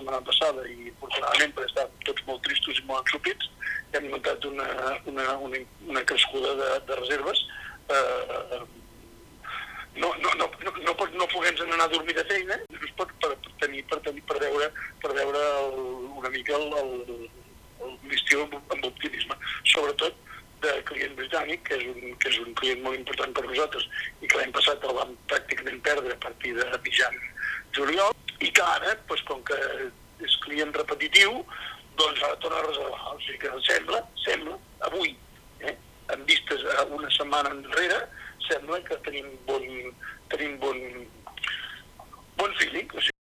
setmana passada i afortunadament perquè estàvem tots molt tristos i molt ensopits, hem notat una crescuda de reserves. No podem anar a dormir de feina, per veure una mica l'estiu amb optimisme, sobretot de client britànic, que és un client molt important per nosaltres i que l'any passat el vam pràcticament perdre a partir de mitjan juliol, i que ara, com que és client repetitiu, doncs ara torna a reservar. O sigui que sembla, avui, en vistes a una setmana enrere, sembla que tenim bon feeling.